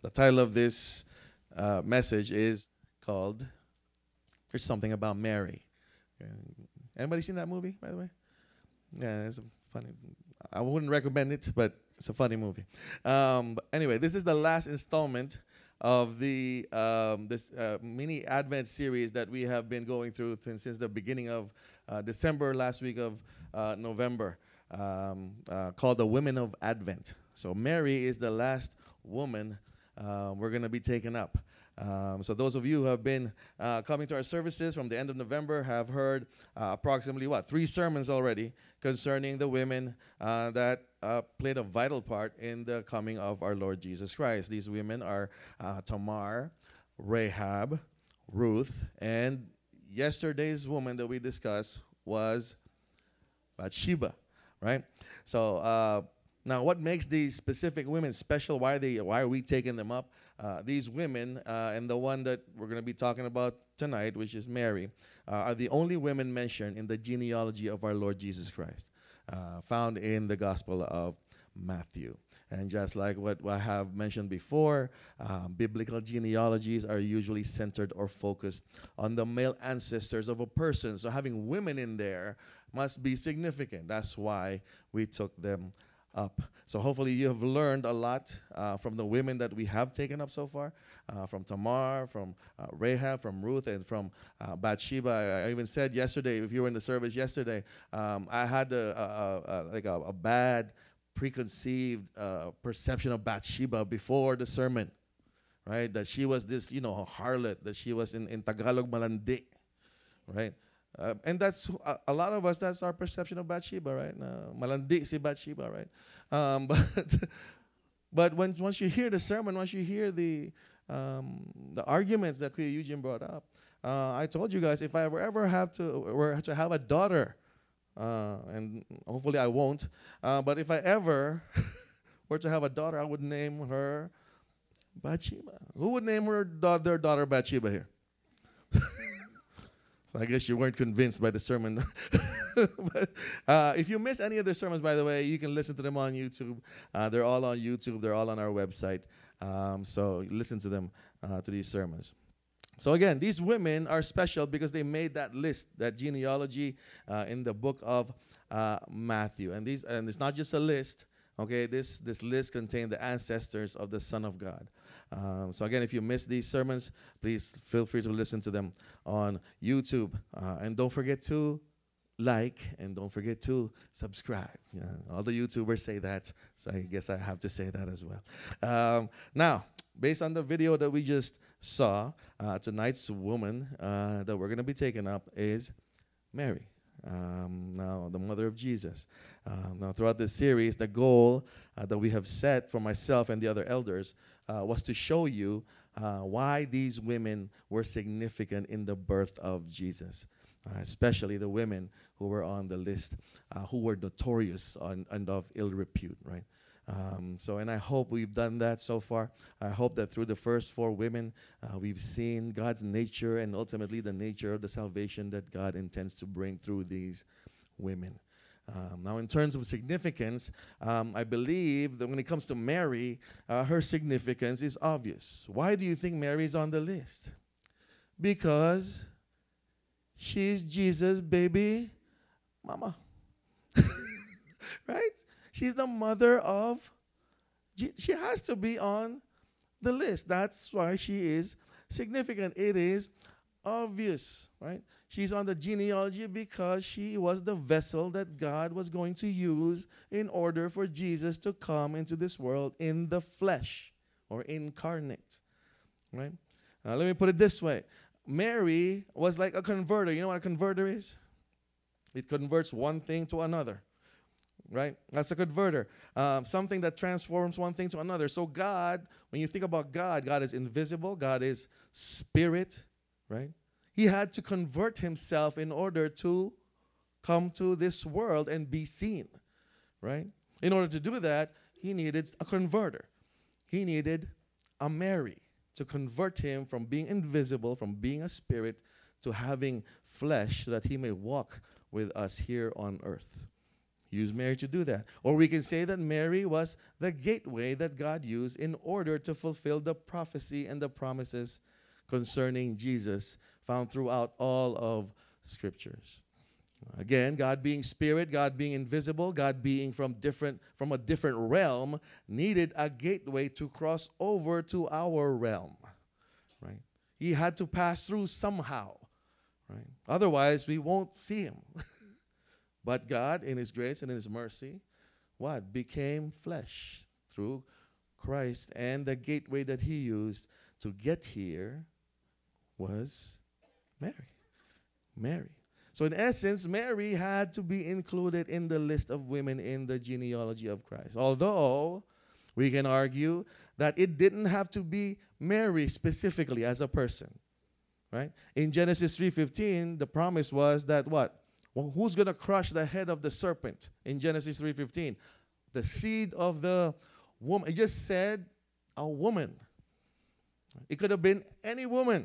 The title of this message is called "There's Something About Mary." Anybody seen that movie, by the way? Yeah, it's a funny. I wouldn't recommend it, but it's a funny movie. But anyway, this is the last installment of the this mini Advent series that we have been going through since the beginning of December, last week of November, called the Women of Advent. So Mary is the last woman we're going to be taking up. So those of you who have been coming to our services from the end of November have heard approximately 3 sermons already concerning the women that played a vital part in the coming of our Lord Jesus Christ. These women are Tamar, Rahab, Ruth, and yesterday's woman that we discussed was Bathsheba, right? So now, what makes these specific women special? Why are we taking them up? These women, and the one that we're going to be talking about tonight, which is Mary, are the only women mentioned in the genealogy of our Lord Jesus Christ, found in the Gospel of Matthew. And just like what I have mentioned before, biblical genealogies are usually centered or focused on the male ancestors of a person. So having women in there must be significant. That's why we took them up. So hopefully you have learned a lot from the women that we have taken up so far, from Tamar, from Rahab, from Ruth, and from Bathsheba. I even said yesterday, if you were in the service yesterday, I had a bad preconceived perception of Bathsheba before the sermon, right? That she was this, a harlot, that she was in Tagalog malandi, right? And that's a lot of us. That's our perception of Bathsheba, right? Malandi si Bathsheba, right? But once you hear the sermon, once you hear the arguments that Kuya Eugene brought up, I told you guys if I ever were to have a daughter, and hopefully I won't, but if I ever were to have a daughter, I would name her Bathsheba. Who would name their daughter Bathsheba here? I guess you weren't convinced by the sermon. But, if you miss any of the sermons, by the way, you can listen to them on YouTube. They're all on YouTube. They're all on our website. So listen to them, to these sermons. So again, these women are special because they made that list, that genealogy in the book of Matthew. And it's not just a list. Okay, this list contained the ancestors of the Son of God. So again, if you missed these sermons, please feel free to listen to them on YouTube. And don't forget to like and don't forget to subscribe. All the YouTubers say that, so I guess I have to say that as well. Now, based on the video that we just saw, tonight's woman that we're going to be taking up is Mary. Now, the mother of Jesus. Now, throughout this series, the goal that we have set for myself and the other elders was to show you why these women were significant in the birth of Jesus, especially the women who were on the list, who were notorious and of ill repute, right? And I hope we've done that so far. I hope that through the first 4 women, we've seen God's nature and ultimately the nature of the salvation that God intends to bring through these women. Now, in terms of significance, I believe that when it comes to Mary, her significance is obvious. Why do you think Mary is on the list? Because she's Jesus' baby mama. Right? She's the mother of, she has to be on the list. That's why she is significant. It is obvious, right? She's on the genealogy because she was the vessel that God was going to use in order for Jesus to come into this world in the flesh or incarnate, right? Let me put it this way. Mary was like a converter. You know what a converter is? It converts one thing to another. Right? That's a converter. Something that transforms one thing to another. So God, when you think about God, God is invisible. God is spirit, right? He had to convert himself in order to come to this world and be seen, right? In order to do that, he needed a converter. He needed a Mary to convert him from being invisible, from being a spirit, to having flesh so that he may walk with us here on earth. used Mary to do that. Or we can say that Mary was the gateway that God used in order to fulfill the prophecy and the promises concerning Jesus found throughout all of Scriptures. Again, God being spirit, God being invisible, God being from a different realm, needed a gateway to cross over to our realm. Right? He had to pass through somehow. Right? Otherwise, we won't see him. But God, in his grace and in his mercy, what? Became flesh through Christ. And the gateway that he used to get here was Mary. Mary. So in essence, Mary had to be included in the list of women in the genealogy of Christ. Although we can argue that it didn't have to be Mary specifically as a person. Right? In Genesis 3:15, the promise was that what? Well, who's going to crush the head of the serpent? In Genesis 3:15, the seed of the woman. It just said a woman. It could have been any woman.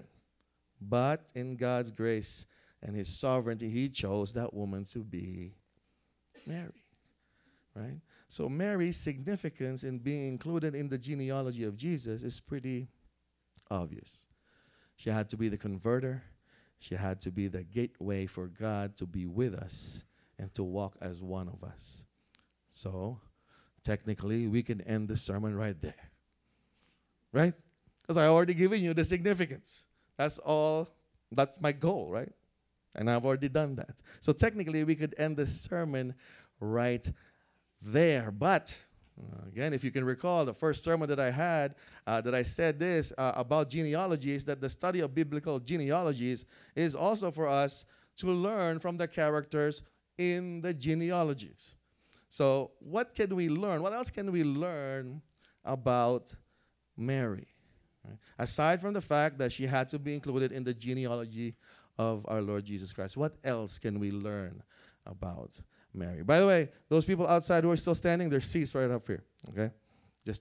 But in God's grace and his sovereignty, he chose that woman to be Mary. Right? So Mary's significance in being included in the genealogy of Jesus is pretty obvious. She had to be the converter. She had to be the gateway for God to be with us and to walk as one of us. So, technically, we can end the sermon right there. Right? Because I already given you the significance. That's all. That's my goal, right? And I've already done that. So, technically, we could end the sermon right there. But again, if you can recall, the first sermon that I had, that I said this about genealogies, that the study of biblical genealogies is also for us to learn from the characters in the genealogies. So what can we learn? What else can we learn about Mary? Right? Aside from the fact that she had to be included in the genealogy of our Lord Jesus Christ, what else can we learn about Mary? By the way, those people outside who are still standing, their seats right up here, okay? Just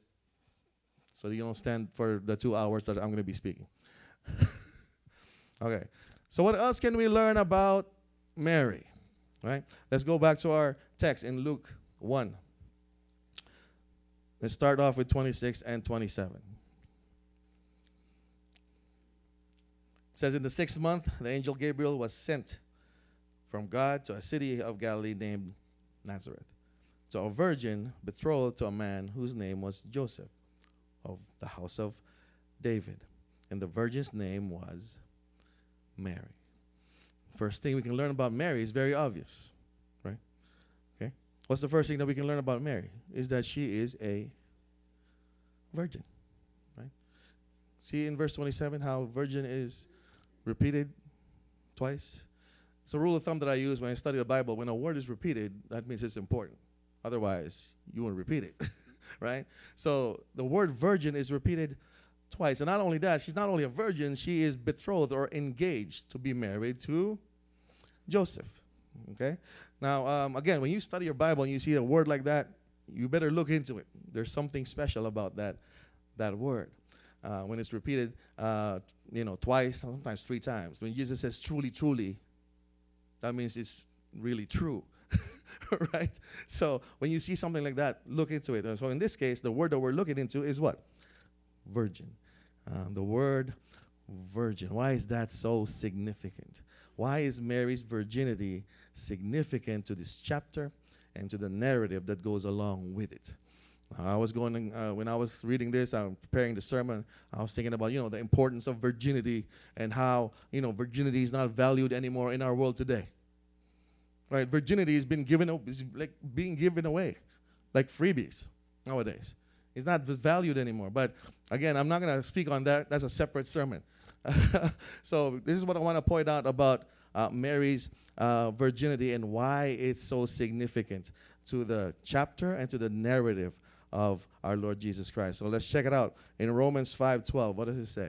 so you don't stand for the 2 hours that I'm going to be speaking. Okay. So what else can we learn about Mary? Right? Let's go back to our text in Luke 1. Let's start off with 26 and 27. It says, in the 6th month, the angel Gabriel was sent from God to a city of Galilee named Nazareth, to a virgin betrothed to a man whose name was Joseph, of the house of David. And the virgin's name was Mary. First thing we can learn about Mary is very obvious, right? Okay. What's the first thing that we can learn about Mary? Is that she is a virgin, right? See in verse 27 how virgin is repeated twice? It's a rule of thumb that I use when I study the Bible. When a word is repeated, that means it's important. Otherwise, you won't repeat it, right? So the word virgin is repeated twice. And not only that, she's not only a virgin, she is betrothed or engaged to be married to Joseph, okay? Now, again, when you study your Bible and you see a word like that, you better look into it. There's something special about that word. When it's repeated, twice, sometimes 3 times. When Jesus says, truly, truly, that means it's really true, right? So when you see something like that, look into it. And so in this case, the word that we're looking into is what? Virgin. The word virgin. Why is that so significant? Why is Mary's virginity significant to this chapter and to the narrative that goes along with it? I was when I was reading this, I'm preparing the sermon, I was thinking about, the importance of virginity and how, virginity is not valued anymore in our world today. Right? Virginity is being given away, like freebies nowadays. It's not valued anymore. But again, I'm not going to speak on that. That's a separate sermon. So this is what I want to point out about Mary's virginity and why it's so significant to the chapter and to the narrative of our Lord Jesus Christ. So let's check it out. In Romans 5:12, what does it say?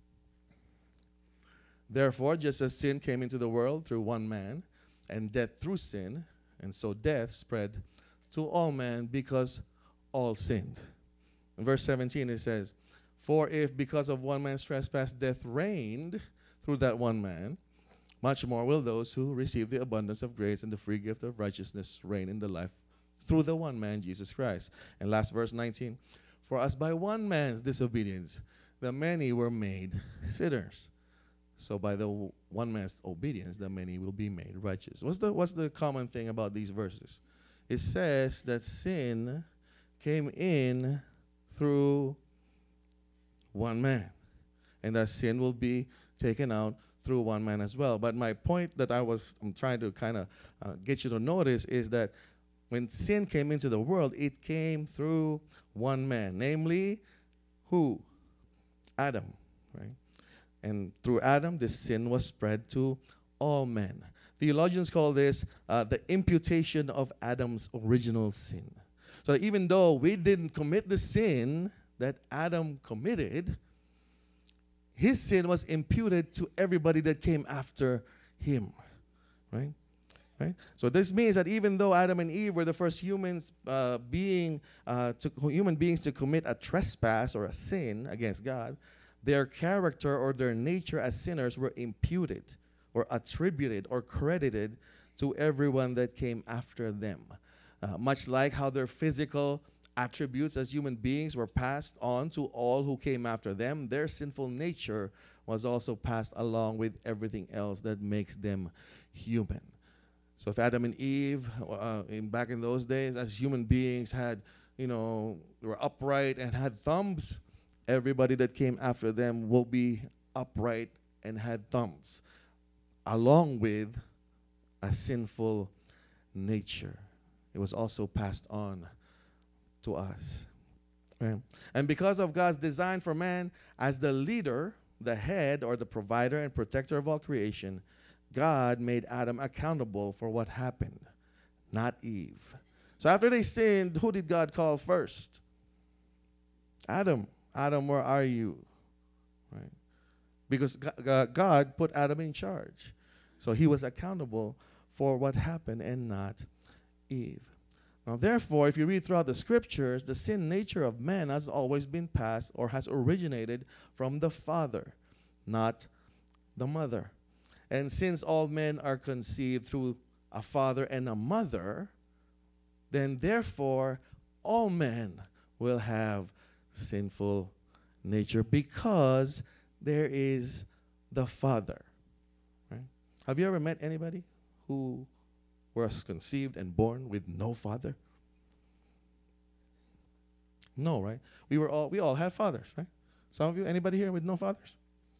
Therefore, just as sin came into the world through one man, and death through sin, and so death spread to all men because all sinned. In verse 17 it says, for if because of one man's trespass death reigned through that one man, much more will those who receive the abundance of grace and the free gift of righteousness reign in the life through the one man, Jesus Christ. And last verse 19, for as by one man's disobedience, the many were made sinners. So by the one man's obedience, the many will be made righteous. What's the common thing about these verses? It says that sin came in through one man, and that sin will be taken out through one man as well. But my point that I'm trying to kind of get you to notice is that when sin came into the world, it came through one man, namely who? Adam, right? And through Adam, this sin was spread to all men. Theologians call this the imputation of Adam's original sin. So that even though we didn't commit the sin that Adam committed, his sin was imputed to everybody that came after him, right? Right? So this means that even though Adam and Eve were the first human beings to commit a trespass or a sin against God, their character or their nature as sinners were imputed or attributed or credited to everyone that came after them. Much like how their physical attributes as human beings were passed on to all who came after them, their sinful nature was also passed along with everything else that makes them human. So if Adam and Eve, back in those days, as human beings were upright and had thumbs, everybody that came after them will be upright and had thumbs, along with a sinful nature. It was also passed on to us. Right? And because of God's design for man as the leader, the head, or the provider and protector of all creation, God made Adam accountable for what happened, not Eve. So after they sinned, who did God call first? Adam. Adam, where are you? Right? Because God put Adam in charge. So he was accountable for what happened and not Eve. Now, therefore, if you read throughout the scriptures, the sin nature of man has always been passed or has originated from the father, not the mother. And since all men are conceived through a father and a mother, then therefore all men will have sinful nature because there is the father. Right? Have you ever met anybody who was conceived and born with no father? No, right? We all had fathers, right? Some of you, anybody here with no fathers?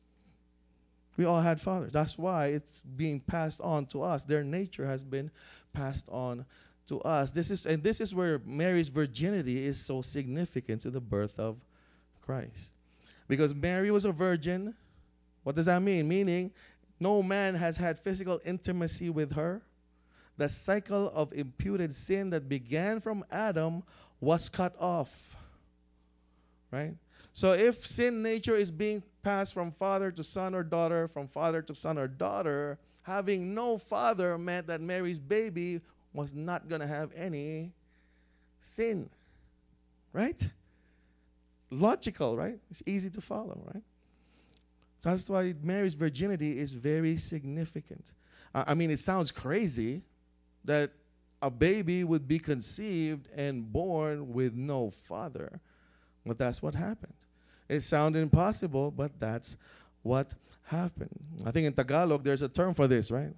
We all had fathers. That's why it's being passed on to us. Their nature has been passed on to us. This is where Mary's virginity is so significant to the birth of Christ. Because Mary was a virgin. What does that mean? Meaning no man has had physical intimacy with her. The cycle of imputed sin that began from Adam was cut off. Right? So if sin nature is being passed from father to son or daughter, from father to son or daughter, having no father meant that Mary's baby was not going to have any sin. Right? Logical, right? It's easy to follow, right? So that's why Mary's virginity is very significant. It sounds crazy that a baby would be conceived and born with no father, but that's what happened. It sounded impossible, but that's what happened. I think in Tagalog, there's a term for this, right?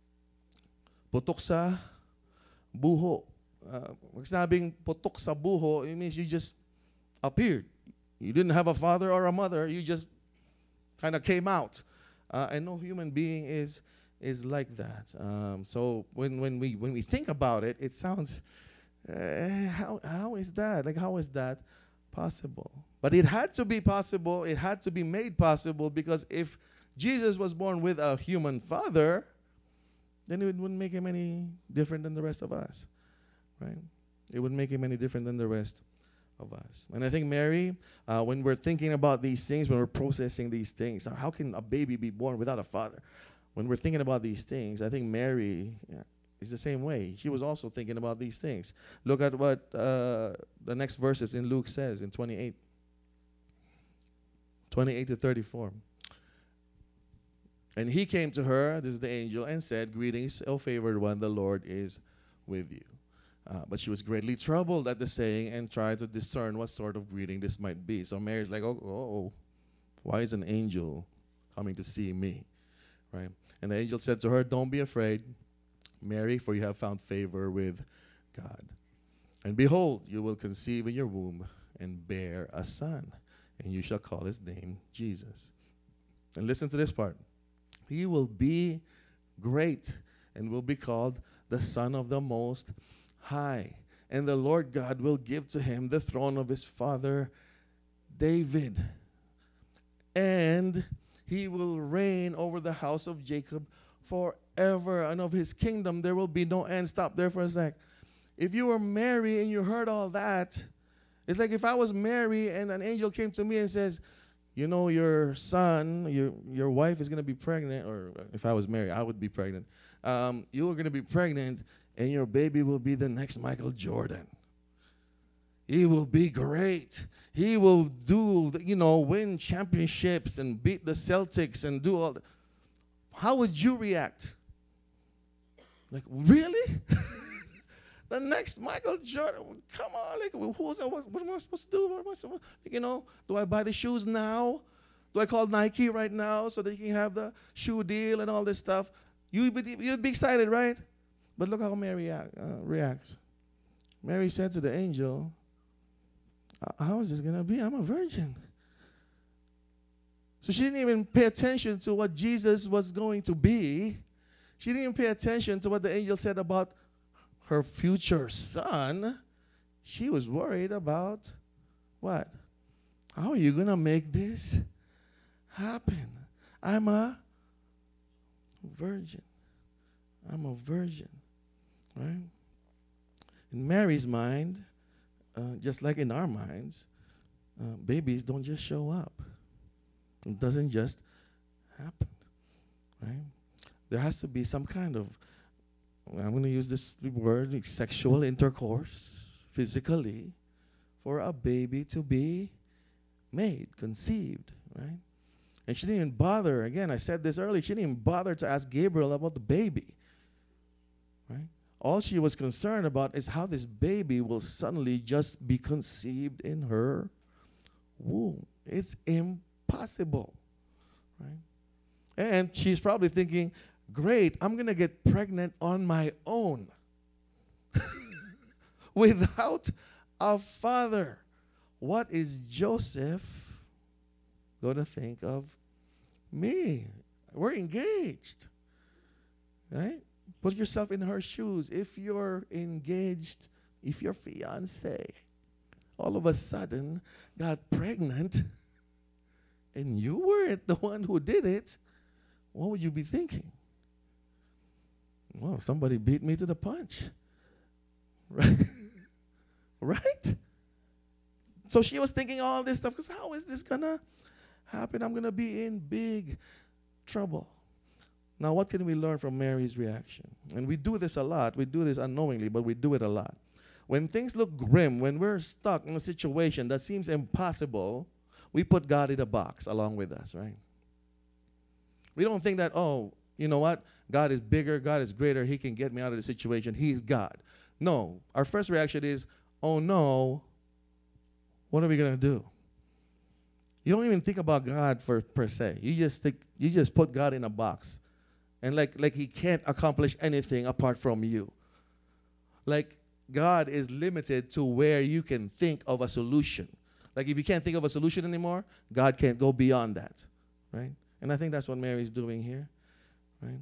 Putok sa buho. Pag sinabing putok sa buho, it means you just appeared. You didn't have a father or a mother. You just kind of came out. And no human being is like that. So when we think about it, it sounds, how is that? Like, how is that possible? But it had to be possible. It had to be made possible, because if Jesus was born with a human father, then it wouldn't make him any different than the rest of us, right? It wouldn't make him any different than the rest of us. And I think Mary, when we're thinking about these things, when we're processing these things, how can a baby be born without a father? When we're thinking about these things, I think Mary is the same way. She was also thinking about these things. Look at what the next verses in Luke says in 28 to 34. And he came to her, this is the angel, and said, "Greetings, O favored one, the Lord is with you." But she was greatly troubled at the saying and tried to discern what sort of greeting this might be. So Mary's like, oh, why is an angel coming to see me? Right? And the angel said to her, don't be afraid, Mary, for you have found favor with God. And behold, you will conceive in your womb and bear a son, and you shall call his name Jesus. And listen to this part. He will be great and will be called the Son of the Most High. And the Lord God will give to him the throne of his father David. And he will reign over the house of Jacob forever, and of his kingdom there will be no end. Stop there for a sec. If you were Mary and you heard all that, it's like if I was Mary and an angel came to me and says, you know, your son, your wife is going to be pregnant, or if I was Mary, I would be pregnant. You are going to be pregnant, and your baby will be the next Michael Jordan. He will be great. He will do, win championships and beat the Celtics and do all that. How would you react? Like, really? The next Michael Jordan, come on, like, what am I supposed to do? Do I buy the shoes now? Do I call Nike right now so that you can have the shoe deal and all this stuff? You'd be excited, right? But look how Mary reacts. Mary said to the angel, how is this going to be? I'm a virgin. So she didn't even pay attention to what Jesus was going to be. She didn't even pay attention to what the angel said about her future son. She was worried about what? How are you going to make this happen? I'm a virgin. I'm a virgin. Right? In Mary's mind, just like in our minds, babies don't just show up. It doesn't just happen. Right? There has to be some kind of, I'm going to use this word, sexual intercourse, physically, for a baby to be made, conceived, right? And she didn't even bother, again, I said this earlier, she didn't even bother to ask Gabriel about the baby, right? All she was concerned about is how this baby will suddenly just be conceived in her womb. It's impossible, right? And she's probably thinking, great, I'm going to get pregnant on my own without a father. What is Joseph going to think of me? We're engaged, right? Put yourself in her shoes. If you're engaged, if your fiance all of a sudden got pregnant and you weren't the one who did it, what would you be thinking? Well, somebody beat me to the punch. Right? Right? So she was thinking all this stuff, because how is this going to happen? I'm going to be in big trouble. Now, what can we learn from Mary's reaction? And we do this a lot. We do this unknowingly, but we do it a lot. When things look grim, when we're stuck in a situation that seems impossible, we put God in a box along with us, right? We don't think that, oh, you know what? God is bigger, God is greater, he can get me out of the situation. He's God. No, our first reaction is, oh no, what are we going to do? You don't even think about God per se. You just put God in a box. And like he can't accomplish anything apart from you. Like God is limited to where you can think of a solution. Like if you can't think of a solution anymore, God can't go beyond that, right? And I think that's what Mary's doing here, right?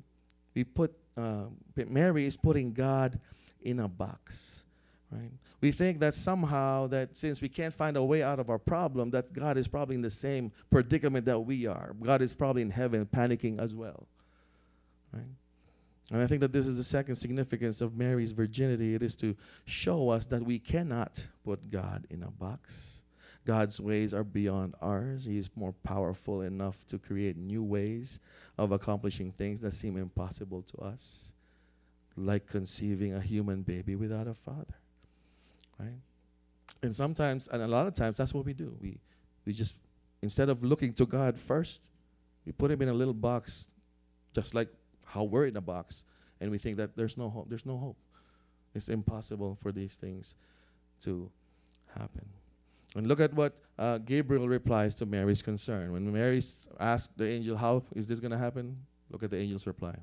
Mary is putting God in a box, right? We think that somehow that since we can't find a way out of our problem, that God is probably in the same predicament that we are. God is probably in heaven panicking as well, right? And I think that this is the second significance of Mary's virginity. It is to show us that we cannot put God in a box. God's ways are beyond ours. He is more powerful enough to create new ways of accomplishing things that seem impossible to us, like conceiving a human baby without a father, right? And sometimes, and a lot of times, that's what we do. We just, instead of looking to God first, we put him in a little box, just like how we're in a box, and we think that there's no hope. There's no hope. It's impossible for these things to happen. And look at what Gabriel replies to Mary's concern. When Mary asked the angel, how is this going to happen? Look at the angel's reply.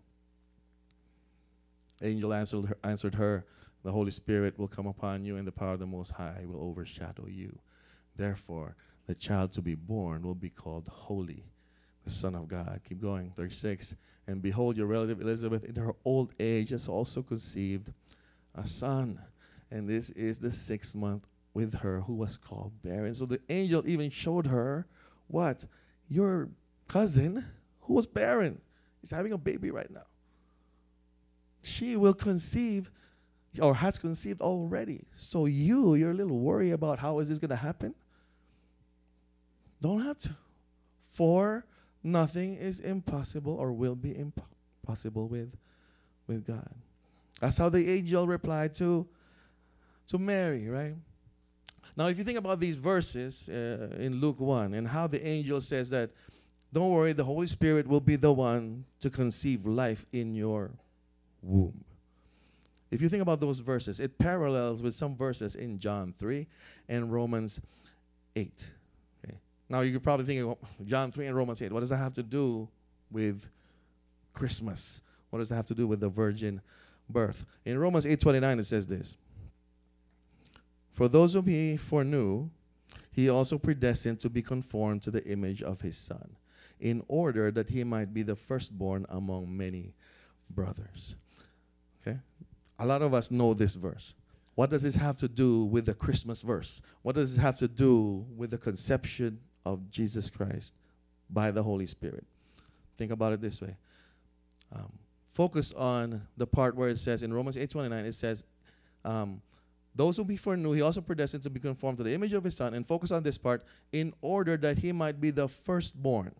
The angel answered her, the Holy Spirit will come upon you, and the power of the Most High will overshadow you. Therefore, the child to be born will be called Holy, the Son of God. Keep going, 36. And behold, your relative Elizabeth in her old age has also conceived a son. And this is the 6th month with her who was called barren. So the angel even showed her what? Your cousin who was barren is having a baby right now. She will conceive or has conceived already. So you're a little worried about how is this going to happen? Don't have to. For nothing is impossible or will be impossible with God. That's how the angel replied to Mary, right? Now, if you think about these verses in Luke 1 and how the angel says that, don't worry, the Holy Spirit will be the one to conceive life in your womb. If you think about those verses, it parallels with some verses in John 3 and Romans 8. Okay. Now, you could probably think of John 3 and Romans 8. What does that have to do with Christmas? What does that have to do with the virgin birth? In Romans 8:29, it says this. For those whom he foreknew, he also predestined to be conformed to the image of his Son, in order that he might be the firstborn among many brothers. Okay? A lot of us know this verse. What does this have to do with the Christmas verse? What does this have to do with the conception of Jesus Christ by the Holy Spirit? Think about it this way. Focus on the part where it says in Romans 8:29, it says, those whom he foreknew, he also predestined to be conformed to the image of his Son, and focus on this part, in order that he might be the firstborn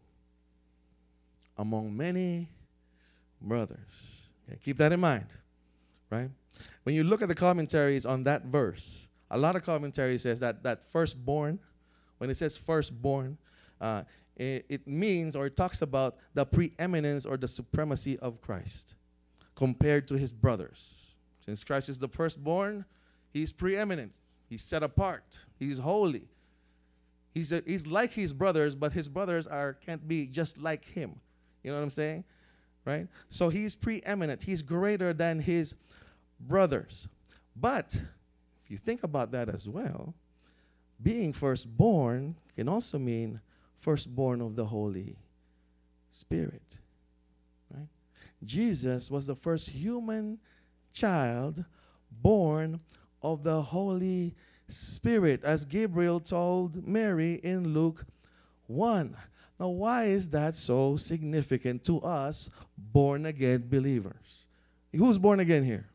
among many brothers. Okay, keep that in mind, right? When you look at the commentaries on that verse, a lot of commentary says that firstborn, when it says firstborn, it means or it talks about the preeminence or the supremacy of Christ compared to his brothers. Since Christ is the firstborn, he's preeminent. He's set apart. He's holy. He's like his brothers, but his brothers can't be just like him. You know what I'm saying? Right? So he's preeminent. He's greater than his brothers. But if you think about that as well, being firstborn can also mean firstborn of the Holy Spirit. Right? Jesus was the first human child born of the Holy Spirit, as Gabriel told Mary in Luke 1. Now, why is that so significant to us born-again believers? Who's born again here?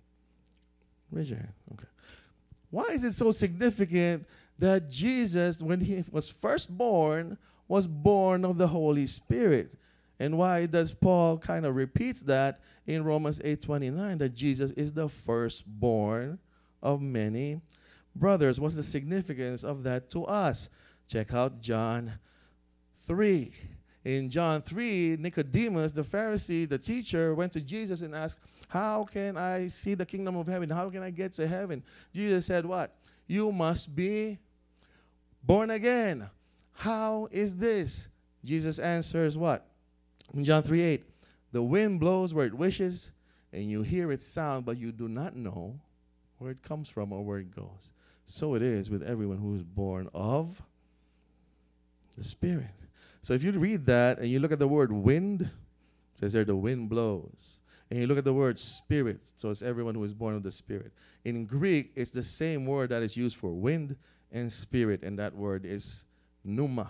Raise your hand. Okay. Why is it so significant that Jesus, when he was first born, was born of the Holy Spirit? And why does Paul kind of repeats that in Romans 8:29, that Jesus is the firstborn of many brothers? What's the significance of that to us? Check out John 3. In John 3, Nicodemus, the Pharisee, the teacher, went to Jesus and asked, how can I see the kingdom of heaven? How can I get to heaven? Jesus said what? You must be born again. How is this? Jesus answers what? In John 3:8, the wind blows where it wishes, and you hear its sound, but you do not know where it comes from or where it goes. So it is with everyone who is born of the Spirit. So if you read that and you look at the word wind, it says there the wind blows. And you look at the word spirit, so it's everyone who is born of the Spirit. In Greek, it's the same word that is used for wind and spirit, and that word is pneuma,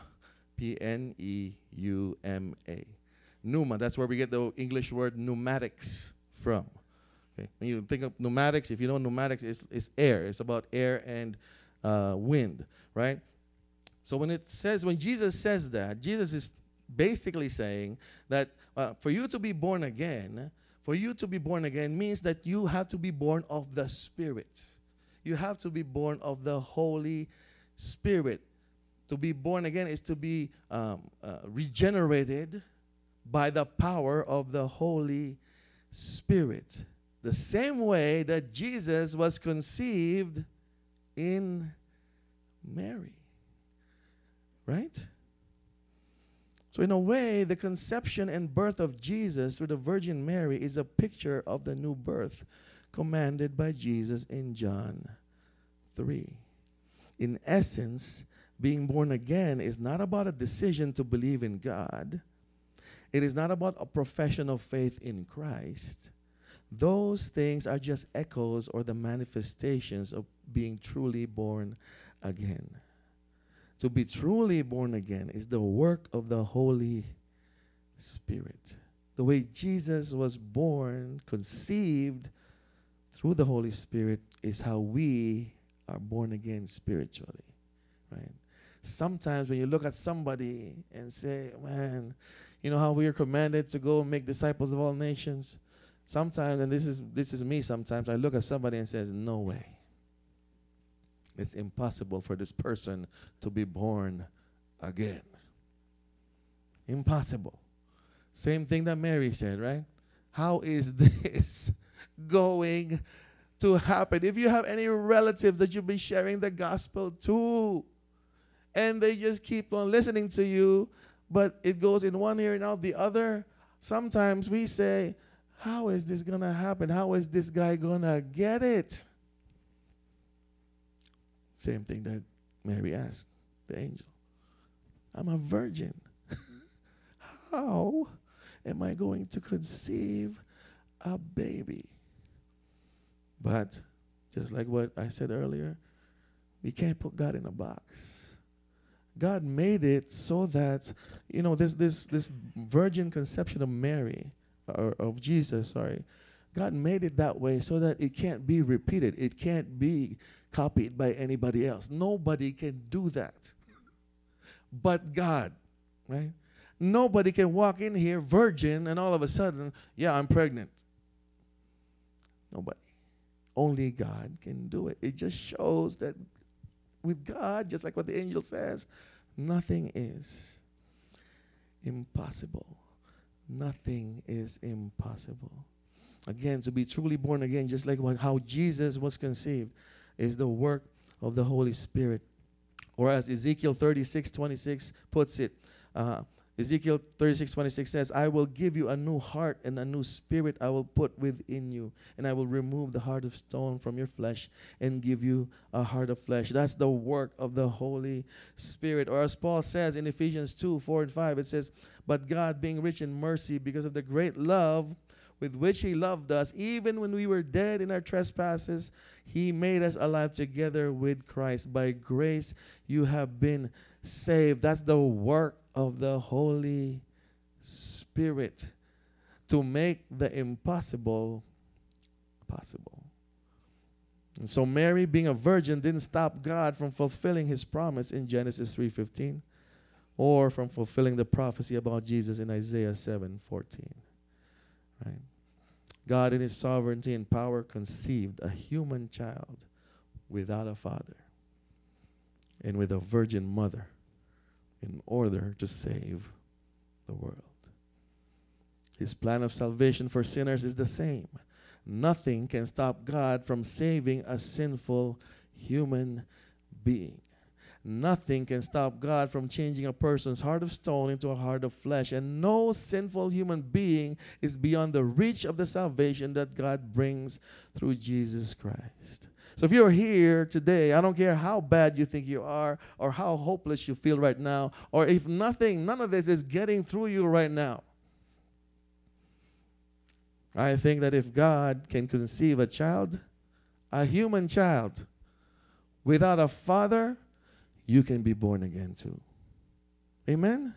P-N-E-U-M-A. Pneuma, that's where we get the English word pneumatics from. Okay. When you think of pneumatics, if you know pneumatics, it's air. It's about air and wind, right? So when Jesus says that, Jesus is basically saying that for you to be born again means that you have to be born of the Spirit. You have to be born of the Holy Spirit. To be born again is to be regenerated by the power of the Holy Spirit. the same way that Jesus was conceived in Mary. Right? So in a way, the conception and birth of Jesus through the Virgin Mary is a picture of the new birth commanded by Jesus in John 3. In essence, being born again is not about a decision to believe in God. It is not about a profession of faith in Christ. Those things are just echoes or the manifestations of being truly born again. To be truly born again is the work of the Holy Spirit. The way Jesus was born, conceived through the Holy Spirit, is how we are born again spiritually, right? Sometimes when you look at somebody and say, man, you know how we are commanded to go and make disciples of all nations? Sometimes, and this is me sometimes, I look at somebody and says, no way. It's impossible for this person to be born again. Impossible. Same thing that Mary said, right? How is this going to happen? If you have any relatives that you've been sharing the gospel to, and they just keep on listening to you, but it goes in one ear and out the other, sometimes we say, how is this going to happen? How is this guy going to get it? Same thing that Mary asked the angel. I'm a virgin. How am I going to conceive a baby? But just like what I said earlier, we can't put God in a box. God made it so that, you know, this virgin conception of Mary, or of Jesus, sorry, God made it that way so that it can't be repeated. It can't be copied by anybody else. Nobody can do that but God, right? Nobody can walk in here virgin and all of a sudden, yeah, I'm pregnant. Nobody. Only God can do it. It just shows that with God, just like what the angel says, nothing is impossible. Nothing is impossible. Again, to be truly born again, just like how Jesus was conceived, is the work of the Holy Spirit. Or as Ezekiel 36:26 puts it, Ezekiel 36:26 says, I will give you a new heart and a new spirit I will put within you, and I will remove the heart of stone from your flesh and give you a heart of flesh. That's the work of the Holy Spirit. Or as Paul says in Ephesians 2:4-5, it says, but God, being rich in mercy because of the great love with which he loved us, even when we were dead in our trespasses, he made us alive together with Christ. By grace you have been saved. That's the work of the Holy Spirit, to make the impossible possible. And so Mary, being a virgin, didn't stop God from fulfilling his promise in Genesis 3:15, or from fulfilling the prophecy about Jesus in Isaiah 7:14. Right? God in his sovereignty and power conceived a human child without a father and with a virgin mother in order to save the world. His plan of salvation for sinners is the same. Nothing can stop God from saving a sinful human being. Nothing can stop God from changing a person's heart of stone into a heart of flesh. And no sinful human being is beyond the reach of the salvation that God brings through Jesus Christ. So if you're here today, I don't care how bad you think you are or how hopeless you feel right now, or if none of this is getting through you right now. I think that if God can conceive a child, a human child, without a father, you can be born again too. Amen?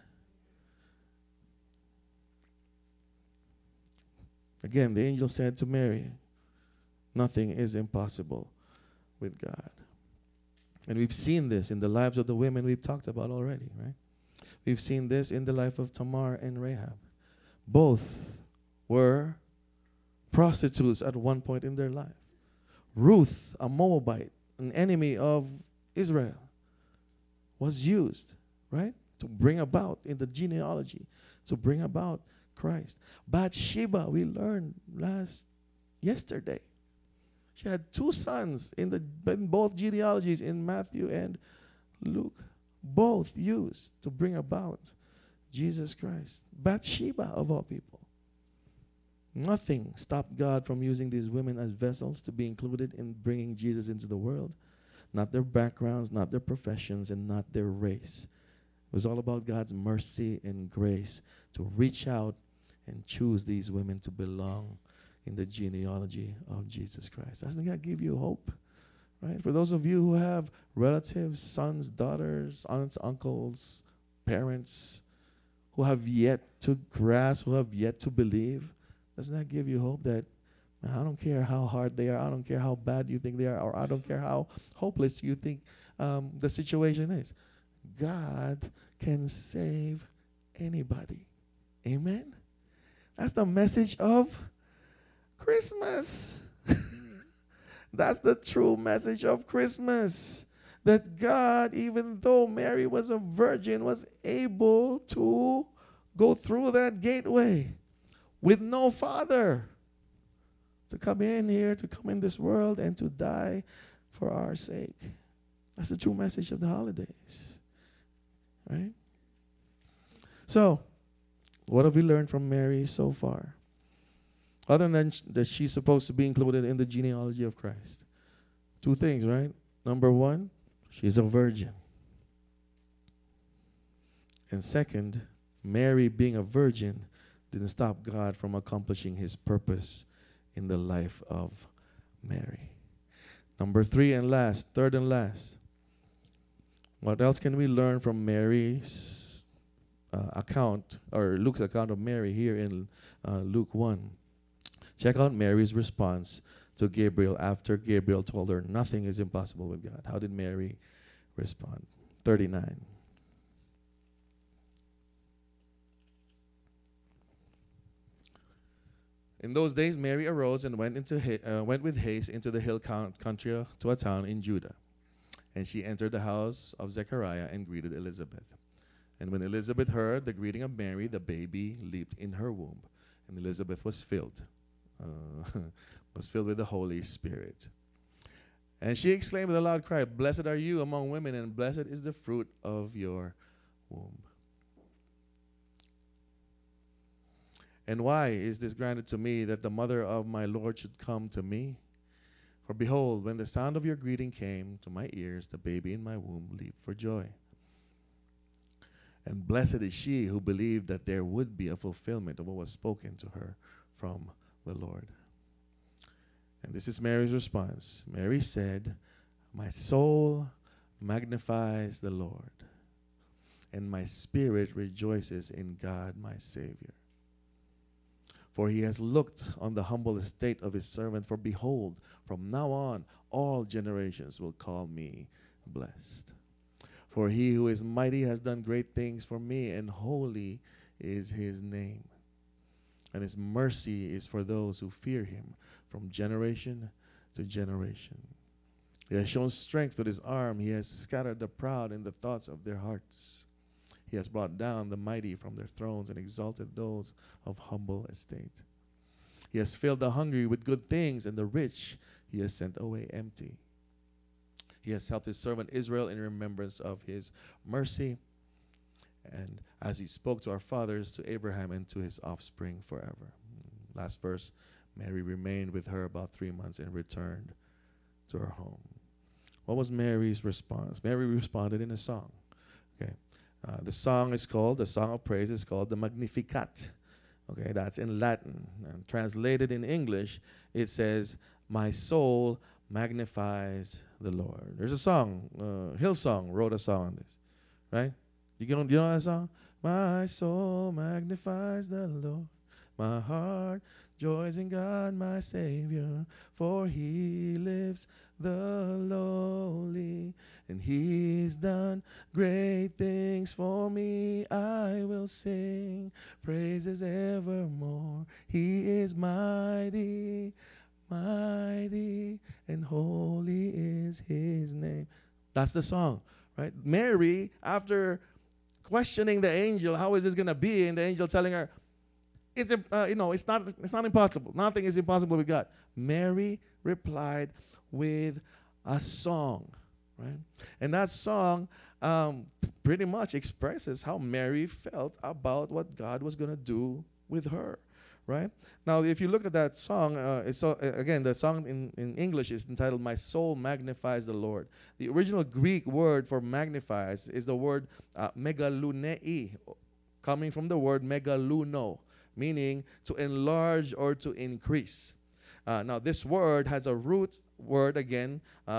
Again, the angel said to Mary, nothing is impossible with God. And we've seen this in the lives of the women we've talked about already, right? We've seen this in the life of Tamar and Rahab. Both were prostitutes at one point in their life. Ruth, a Moabite, an enemy of Israel, was used, right, to bring about in the genealogy, to bring about Christ. Bathsheba, we learned last yesterday. She had two sons in both genealogies, in Matthew and Luke, both used to bring about Jesus Christ. Bathsheba, of all people. Nothing stopped God from using these women as vessels to be included in bringing Jesus into the world. Not their backgrounds, not their professions, and not their race. It was all about God's mercy and grace to reach out and choose these women to belong in the genealogy of Jesus Christ. Doesn't that give you hope? Right? For those of you who have relatives, sons, daughters, aunts, uncles, parents, who have yet to grasp, who have yet to believe, doesn't that give you hope that, man, I don't care how hard they are, I don't care how bad you think they are, or I don't care how hopeless you think the situation is. God can save anybody. Amen? That's the message of Christmas. That's the true message of Christmas. That God, even though Mary was a virgin, was able to go through that gateway with no father, to come in here, to come in this world, and to die for our sake. That's the true message of the holidays. Right? So, what have we learned from Mary so far? Other than that she's supposed to be included in the genealogy of Christ. Two things, right? Number one, she's a virgin. And second, Mary being a virgin didn't stop God from accomplishing his purpose in the life of Mary. Number three and last, third and last. What else can we learn from Mary's account, or Luke's account of Mary here in Luke 1? Check out Mary's response to Gabriel after Gabriel told her nothing is impossible with God. How did Mary respond? 39. In those days, Mary arose and went with haste into the hill country to a town in Judah. And she entered the house of Zechariah and greeted Elizabeth. And when Elizabeth heard the greeting of Mary, the baby leaped in her womb, and Elizabeth was filled with the Holy Spirit. And she exclaimed with a loud cry, "Blessed are you among women, and blessed is the fruit of your womb." And why is this granted to me, that the mother of my Lord should come to me? For behold, when the sound of your greeting came to my ears, the baby in my womb leaped for joy. And blessed is she who believed that there would be a fulfillment of what was spoken to her from the Lord. And this is Mary's response. Mary said, "My soul magnifies the Lord, and my spirit rejoices in God my Savior. For he has looked on the humble estate of his servant. For behold, from now on all generations will call me blessed. For he who is mighty has done great things for me, and holy is his name. And his mercy is for those who fear him from generation to generation. He has shown strength with his arm. He has scattered the proud in the thoughts of their hearts. He has brought down the mighty from their thrones and exalted those of humble estate. He has filled the hungry with good things, and the rich he has sent away empty. He has helped his servant Israel in remembrance of his mercy, and as he spoke to our fathers, to Abraham and to his offspring forever." Last verse, Mary remained with her about 3 months and returned to her home. What was Mary's response? Mary responded in a song. Okay. The song of praise is called the Magnificat. Okay, that's in Latin. And translated in English, it says, "My soul magnifies the Lord." There's a song, Hillsong wrote a song on this, right? You know that song? "My soul magnifies the Lord, my heart joys in God my Savior, for he lives the lowly, and he's done great things for me. I will sing praises evermore. He is mighty, mighty, and holy is his name." That's the song, right? Mary, after questioning the angel, how is this going to be? And the angel telling her, it's not impossible. Nothing is impossible with God. Mary replied with a song, right? And that song pretty much expresses how Mary felt about what God was going to do with her, right? Now, if you look at that song, again, the song in English is entitled "My Soul Magnifies the Lord." The original Greek word for magnifies is the word megalunei, coming from the word megaluno, meaning to enlarge or to increase. Now, this word has a root word again,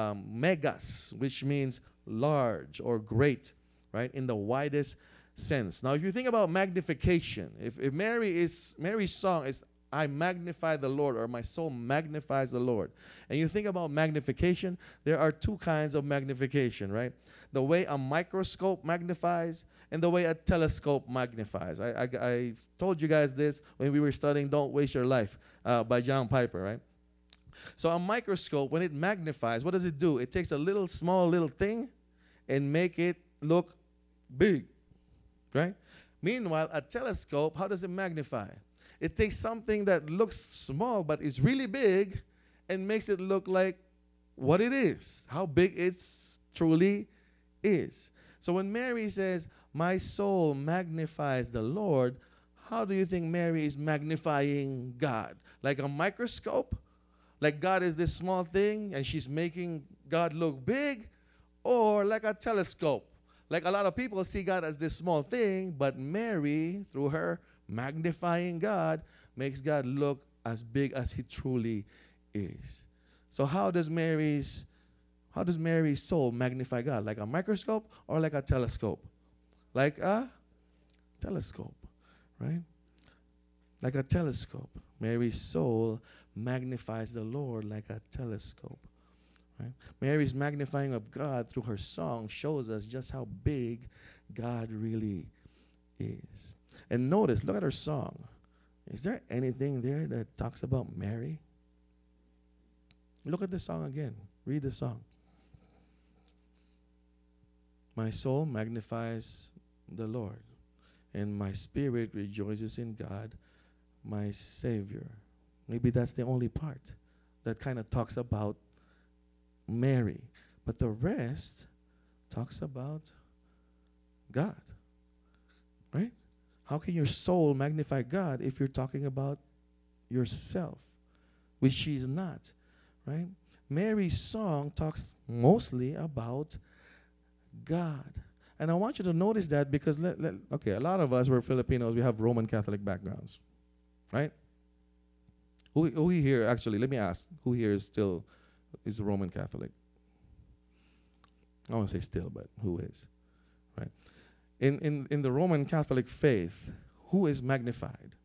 megas, which means large or great, right, in the widest sense. Now, if you think about magnification, if Mary's song is "I magnify the Lord," or "My soul magnifies the Lord," and you think about magnification, there are two kinds of magnification, right? The way a microscope magnifies and the way a telescope magnifies. I told you guys this when we were studying "Don't Waste Your Life" by John Piper, right? So a microscope, when it magnifies, what does it do? It takes a small little thing and make it look big, right? Meanwhile, a telescope, how does it magnify? It takes something that looks small but is really big and makes it look like what it is, how big it truly is. So when Mary says, "My soul magnifies the Lord," how do you think Mary is magnifying God? Like a microscope? Like God is this small thing and she's making God look big? Or like a telescope? Like a lot of people see God as this small thing, but Mary, through her magnifying God, makes God look as big as he truly is. So how does Mary's soul magnify God? Like a microscope or like a telescope? Like a telescope, right? Like a telescope. Mary's soul magnifies the Lord like a telescope. Right? Mary's magnifying of God through her song shows us just how big God really is. And notice, look at her song. Is there anything there that talks about Mary? Look at the song again. Read the song. "My soul magnifies the Lord, and my spirit rejoices in God, my Savior." Maybe that's the only part that kind of talks about Mary. But the rest talks about God, right? How can your soul magnify God if you're talking about yourself, which she's not, right? Mary's song talks mostly about God. And I want you to notice that because, a lot of us, we're Filipinos, we have Roman Catholic backgrounds, right? Who here, actually, let me ask, who here is Roman Catholic? I won't say still, but who is, right? In the Roman Catholic faith, who is magnified?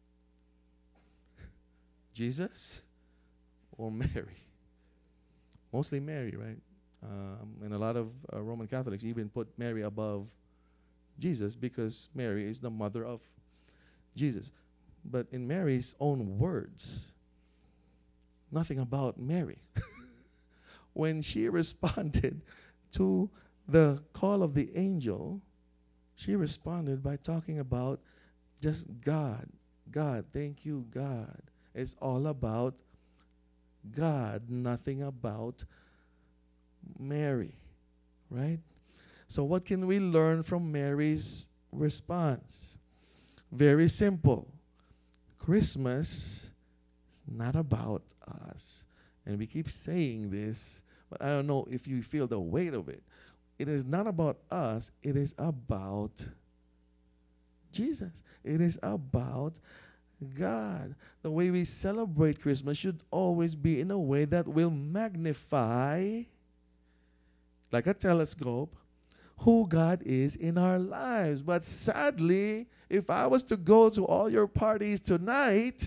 Jesus or Mary? Mostly Mary, right? And a lot of Roman Catholics even put Mary above Jesus because Mary is the mother of Jesus. But in Mary's own words, nothing about Mary. When she responded to the call of the angel, she responded by talking about just God. God, thank you, God. It's all about God, nothing about Mary, right? So what can we learn from Mary's response? Very simple. Christmas is not about us. And we keep saying this, but I don't know if you feel the weight of it. It is not about us. It is about Jesus. It is about God. The way we celebrate Christmas should always be in a way that will magnify, like a telescope, who God is in our lives. But sadly, if I was to go to all your parties tonight,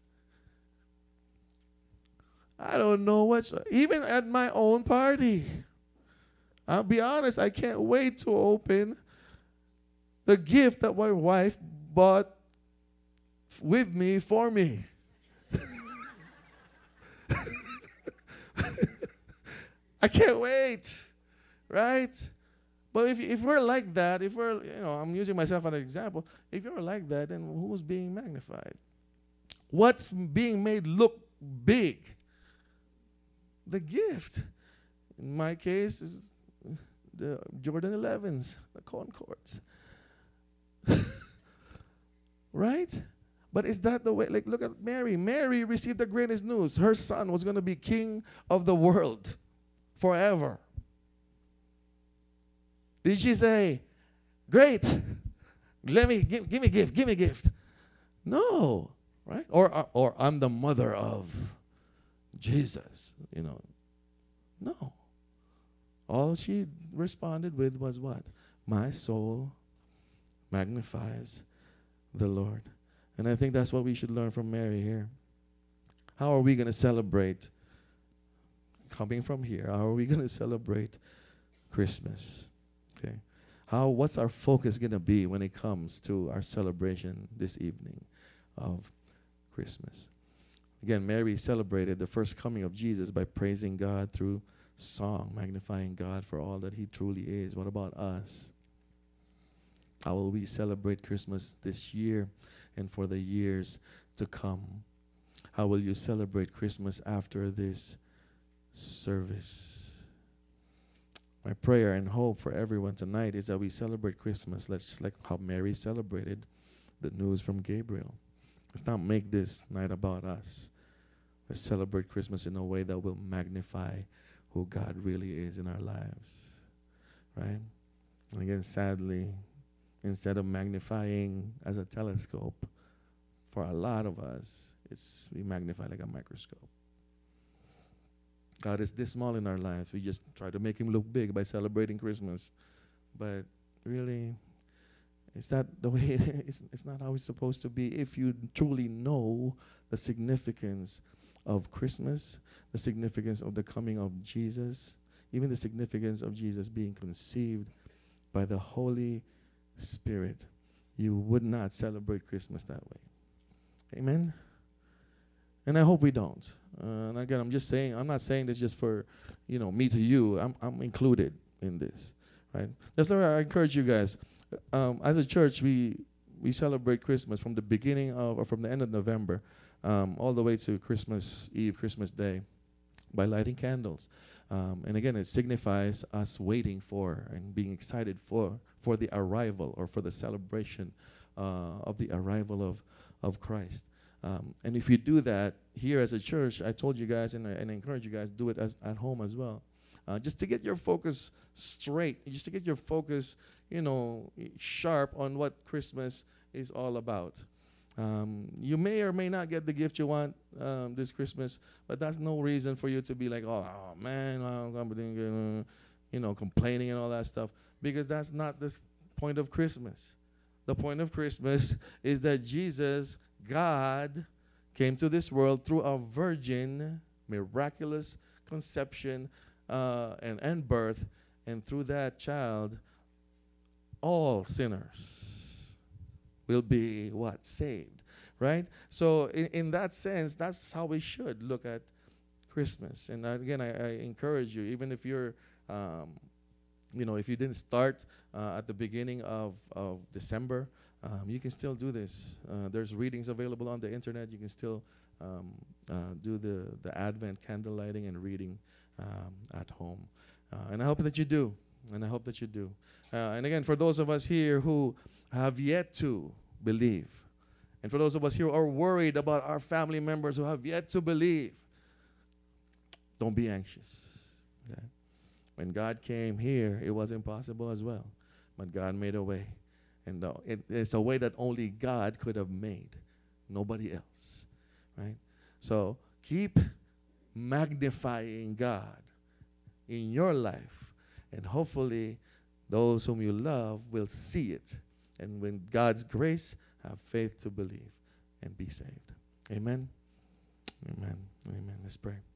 I don't know even at my own party. I'll be honest, I can't wait to open the gift that my wife bought with me for me. I can't wait, right? But if we're like that, if we're, I'm using myself as an example, if you're like that, then who's being magnified? What's being made look big? The gift. In my case, is the Jordan 11s, the Concords. Right? But is that the way? Like, look at Mary. Mary received the greatest news. Her son was going to be king of the world forever. Did she say, great, give me a gift? No, right? Or I'm the mother of Jesus, No. All she responded with was what? My soul magnifies the Lord. And I think that's what we should learn from Mary here. How are we going to celebrate, coming from here, how are we going to celebrate Christmas? Okay. What's our focus going to be when it comes to our celebration this evening of Christmas? Again, Mary celebrated the first coming of Jesus by praising God through song, magnifying God for all that he truly is. What about us? How will we celebrate Christmas this year and for the years to come? How will you celebrate Christmas after this service? My prayer and hope for everyone tonight is that we celebrate Christmas. Let's just like how Mary celebrated the news from Gabriel. Let's not make this night about us. Let's celebrate Christmas in a way that will magnify who God really is in our lives. Right? And again, sadly, instead of magnifying as a telescope, for a lot of us, we magnify like a microscope. God is this small in our lives. We just try to make him look big by celebrating Christmas. But really, it's not the way it is. It's not how it's supposed to be. If you truly know the significance of Christmas, the significance of the coming of Jesus, even the significance of Jesus being conceived by the Holy Spirit, you would not celebrate Christmas that way. Amen? And I hope we don't. And again, I'm not saying this just for, me to you. I'm included in this, right? That's why I encourage you guys. As a church, we celebrate Christmas from the beginning of, or from the end of November, all the way to Christmas Eve, Christmas Day, by lighting candles. And again, it signifies us waiting for and being excited for the arrival or for the celebration of the arrival of Christ. And if you do that here as a church, I told you guys and I encourage you guys, do it at home as well. Just to get your focus straight, just to get your focus, sharp on what Christmas is all about. You may or may not get the gift you want this Christmas, but that's no reason for you to be like, oh man, I'm complaining and all that stuff, because that's not the point of Christmas. The point of Christmas is that Jesus, God, came to this world through a virgin, miraculous conception and birth, and through that child, all sinners will be saved, right? So in that sense, that's how we should look at Christmas. And again, I encourage you, even if you're, if you didn't start at the beginning of December, you can still do this. There's readings available on the internet. You can still do the Advent candle lighting and reading at home. And I hope that you do. And again, for those of us here who have yet to believe, and for those of us here who are worried about our family members who have yet to believe, don't be anxious. Okay? When God came here, it was impossible as well. But God made a way. And it's a way that only God could have made. Nobody else. Right? So keep magnifying God in your life. And hopefully those whom you love will see it. And when God's grace, have faith to believe and be saved. Amen? Amen. Amen. Let's pray.